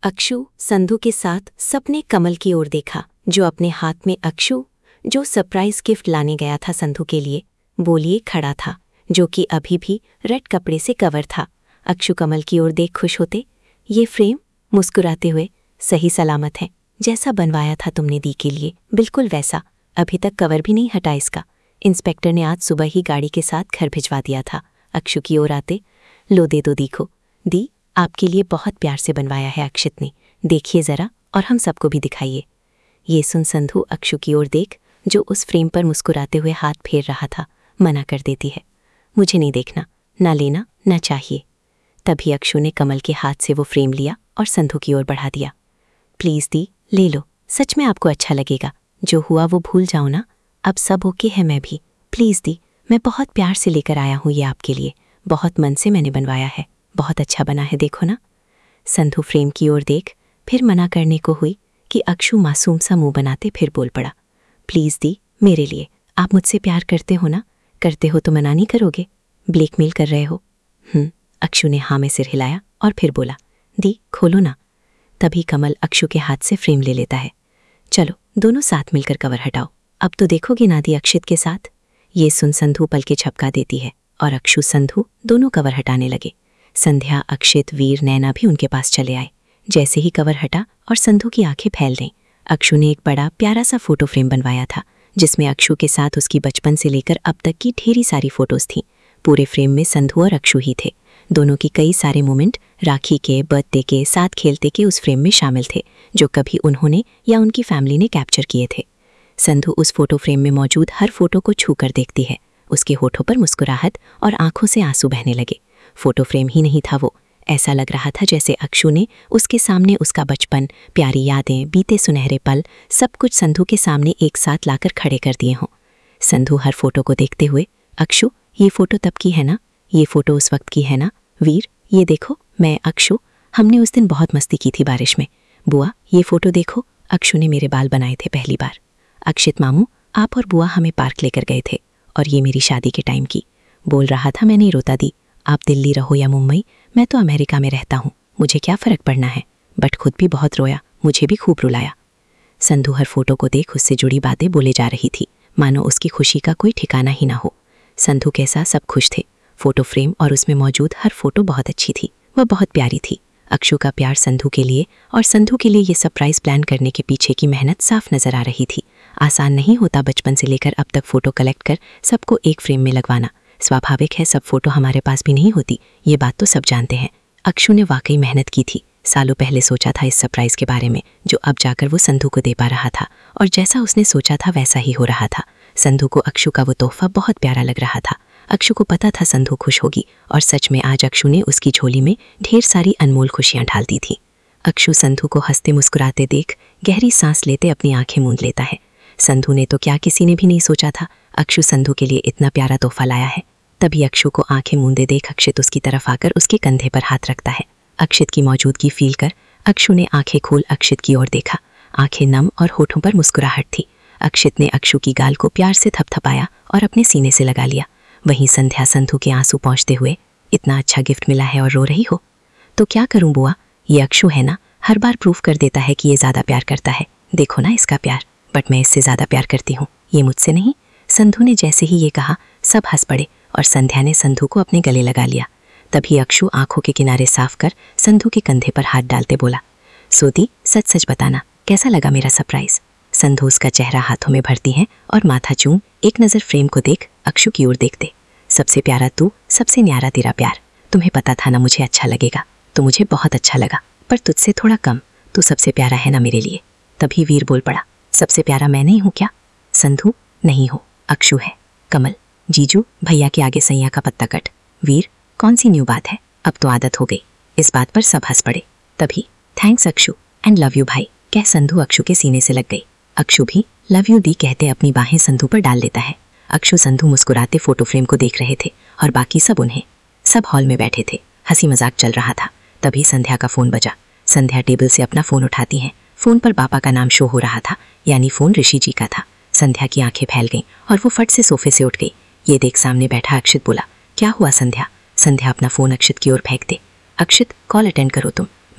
अक्षु संधू के साथ सपने कमल की ओर देखा, जो अपने हाथ में अक्षु, जो सरप्राइज गिफ्ट लाने गया था संधू के लिए, बोलिए खड़ा था, जो कि अभी भी रेड कपड़े से कवर था। अक्षु कमल की ओर देख खुश होते, ये फ्रेम, मुस्कुराते हुए, सही सलामत है, जैसा बनवाया था तुमने दी के लिए, बिल्कुल वैसा। अभी तक कवर भी नहीं हटा इसका। इंस्पेक्टर ने आज सुबह ही गाड़ी के साथ घर भिजवा दिया था। अक्षु की ओर आते, लो दे दो देखो, दी आपके लिए बहुत प्यार से बनवाया है अक्षित ने, देखिए ज़रा और हम सबको भी दिखाइए। ये सुन संधू अक्षु की ओर देख, जो उस फ्रेम पर मुस्कुराते हुए हाथ फेर रहा था, मना कर देती है, मुझे नहीं देखना, ना लेना ना चाहिए। तभी अक्षु ने कमल के हाथ से वो फ्रेम लिया और संधू की ओर बढ़ा दिया। प्लीज़ दी ले लो, सच में आपको अच्छा लगेगा, जो हुआ वो भूल जाओ ना, अब सब ओके है। मैं भी प्लीज़ दी, मैं बहुत प्यार से लेकर आया हूँ ये आपके लिए, बहुत मन से मैंने बनवाया है, बहुत अच्छा बना है, देखो ना। संधू फ्रेम की ओर देख फिर मना करने को हुई कि अक्षु मासूम सा मुंह बनाते फिर बोल पड़ा, प्लीज़ दी मेरे लिए, आप मुझसे प्यार करते हो ना, करते हो तो मना नहीं करोगे, ब्लैकमेल कर रहे हो। अक्षु ने हाँ में सिर हिलाया और फिर बोला, दी खोलो ना। तभी कमल अक्षु के हाथ से फ्रेम ले लेता है। चलो दोनों साथ मिलकर कवर हटाओ, अब तो देखोगे ना दी अक्षित के साथ। ये सुन संधू पल के झपका देती है और अक्षु संधू दोनों कवर हटाने लगे। संध्या, अक्षित, वीर, नैना भी उनके पास चले आए। जैसे ही कवर हटा और संधू की आंखें फैल गईं, अक्षु ने एक बड़ा प्यारा सा फोटो फ्रेम बनवाया था, जिसमें अक्षु के साथ उसकी बचपन से लेकर अब तक की ढेरी सारी फोटोज थीं। पूरे फ्रेम में संधू और अक्षु ही थे। दोनों की कई सारे मोमेंट राखी के, बर्थडे के, साथ खेलते के उस फ्रेम में शामिल थे, जो कभी उन्होंने या उनकी फैमिली ने कैप्चर किए थे। संधू उस फोटो फ्रेम में मौजूद हर फोटो को छू कर देखती है। उसके होठों पर मुस्कुराहट और आंखों से आंसू बहने लगे। फोटो फ्रेम ही नहीं था वो, ऐसा लग रहा था जैसे अक्षु ने उसके सामने उसका बचपन, प्यारी यादें, बीते सुनहरे पल, सब कुछ संधू के सामने एक साथ लाकर खड़े कर दिए हों। संधू हर फोटो को देखते हुए, अक्षु ये फोटो तब की है ना, ये फोटो उस वक्त की है ना, वीर ये देखो मैं अक्षु, हमने उस दिन बहुत मस्ती की थी बारिश में, बुआ ये फोटो देखो, अक्षु ने मेरे बाल बनाए थे पहली बार, अक्षित मामू आप और बुआ हमें पार्क लेकर गए थे, और ये मेरी शादी के टाइम की, बोल रहा था मैं नहीं रोता दी, आप दिल्ली रहो या मुंबई, मैं तो अमेरिका में रहता हूँ, मुझे क्या फ़र्क पड़ना है, बट खुद भी बहुत रोया, मुझे भी खूब रुलाया। संधू हर फोटो को देख उससे जुड़ी बातें बोले जा रही थी, मानो उसकी खुशी का कोई ठिकाना ही ना हो। संधू के साथ सब खुश थे। फोटो फ्रेम और उसमें मौजूद हर फोटो बहुत अच्छी थी, वह बहुत प्यारी थी। अक्षु का प्यार संधू के लिए और संधू के लिए ये सरप्राइज प्लान करने के पीछे की मेहनत साफ नजर आ रही थी। आसान नहीं होता बचपन से लेकर अब तक फोटो कलेक्ट कर सबको एक फ्रेम में लगवाना। स्वाभाविक है, सब फोटो हमारे पास भी नहीं होती, ये बात तो सब जानते हैं। अक्षु ने वाकई मेहनत की थी, सालों पहले सोचा था इस सरप्राइज के बारे में, जो अब जाकर वो संधू को दे पा रहा था, और जैसा उसने सोचा था वैसा ही हो रहा था। संधू को अक्षु का वो तोहफा बहुत प्यारा लग रहा था। अक्षु को पता था संधू खुश होगी, और सच में आज अक्षु ने उसकी झोली में ढेर सारी अनमोल खुशियां डाल दी थी। अक्षु संधू को हंसते मुस्कुराते देख गहरी सांस लेते अपनी आंखें मूंद लेता है। संधू ने तो क्या किसी ने भी नहीं सोचा था अक्षु संधू के लिए इतना प्यारा तोहफा लाया है। तभी अक्षु को आंखें मूंदे देख अक्षित उसकी तरफ आकर उसके कंधे पर हाथ रखता है। अक्षित की मौजूदगी फील कर अक्षु ने आंखें खोल अक्षित की ओर देखा। आंखें नम और होठों पर मुस्कुराहट थी। अक्षित ने अक्षु की गाल को प्यार से थपथपाया और अपने सीने से लगा लिया। वहीं संध्या संधू के आंसू पहुंचते हुए, इतना अच्छा गिफ्ट मिला है और रो रही हो, तो क्या करूं बुआ, ये अक्षु है ना, हर बार प्रूफ कर देता है कि ये ज़्यादा प्यार करता है, देखो ना इसका प्यार, बट मैं इससे ज़्यादा प्यार करती हूँ, ये मुझसे नहीं। संधू ने जैसे ही ये कहा सब हंस पड़े और संध्या ने संधू को अपने गले लगा लिया। तभी अक्षु आंखों के किनारे साफ कर संधू के कंधे पर हाथ डालते बोला, सोदी सच सच बताना कैसा लगा मेरा सरप्राइज। संधू उसका चेहरा हाथों में भरती है और माथा चूम एक नज़र फ्रेम को देख अक्षु की ओर देखते। सबसे प्यारा तू, सबसे न्यारा तेरा प्यार, तुम्हें पता था ना मुझे अच्छा लगेगा, तो मुझे बहुत अच्छा लगा, पर तुझसे थोड़ा कम, तू सबसे प्यारा है ना मेरे लिए। तभी वीर बोल पड़ा, सबसे प्यारा मैं नहीं हूँ क्या? संधू नहीं हो, अक्षु है। कमल, जीजू भैया के आगे सैया का पत्ता कट। वीर, कौन सी न्यू बात है, अब तो आदत हो गई। इस बात पर सब हंस पड़े। तभी thanks Akshu and love you भाई कह संधू अक्षु के सीने से लग गई। अक्षु भी लव यू दी कहते अपनी बाहें संधू पर डाल देता है। अक्षु संधू मुस्कुराते फोटो फ्रेम को देख रहे थे और बाकी सब उन्हें। सब हॉल में बैठे थे, हंसी मजाक चल रहा था। तभी संध्या का फोन बजा। संध्या टेबल से अपना फोन उठाती है। फोन पर पापा का नाम शो हो रहा था, यानी फोन ऋषि जी का था। संध्या की आंखें फैल गईं और वो फट से सोफे से उठ गई। ये देख सामने बैठा अक्षित बोला, क्या हुआ संध्या? संध्या अपना फोन अक्षित की ओर फेंक दे। अक्षित कॉल अटेंड करो तुम,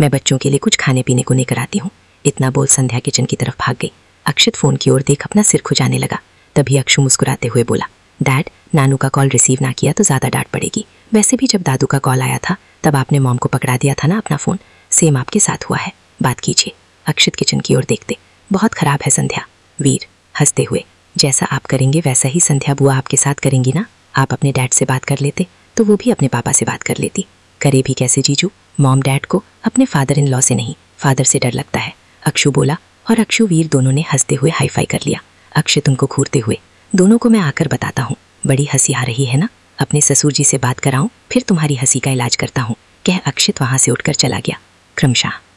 मैं बच्चों के लिए कुछ खाने पीने को लेकर आती हूँ। इतना बोल संध्या किचन की तरफ भाग गई। अक्षित फोन की ओर देख अपना सिर खुजाने लगा। तभी अक्षु मुस्कुराते हुए बोला, डैड, नानू का कॉल रिसीव ना किया तो ज़्यादा डांट पड़ेगी। वैसे भी जब दादू का कॉल आया था तब आपने मॉम को पकड़ा दिया था ना अपना फ़ोन। सेम आपके साथ हुआ है, बात कीजिए। अक्षित किचन की ओर देखते, बहुत ख़राब है संध्या। वीर हंसते हुए, जैसा आप करेंगे वैसा ही संध्या बुआ आपके साथ करेंगी ना। आप अपने डैड से बात कर लेते तो वो भी अपने पापा से बात कर लेती। करे भी कैसे जीजू, मॉम डैड को अपने फादर इन लॉ से नहीं फादर से डर लगता है, अक्षु बोला। और अक्षु वीर दोनों ने हंसते हुए हाई फाई कर लिया। अक्षित उनको घूरते हुए, दोनों को मैं आकर बताता हूँ, बड़ी हंसी आ रही है ना। अपने ससुर जी से बात कराऊं, फिर तुम्हारी हंसी का इलाज करता हूँ, कह अक्षित वहाँ से उठकर चला गया। क्रमशः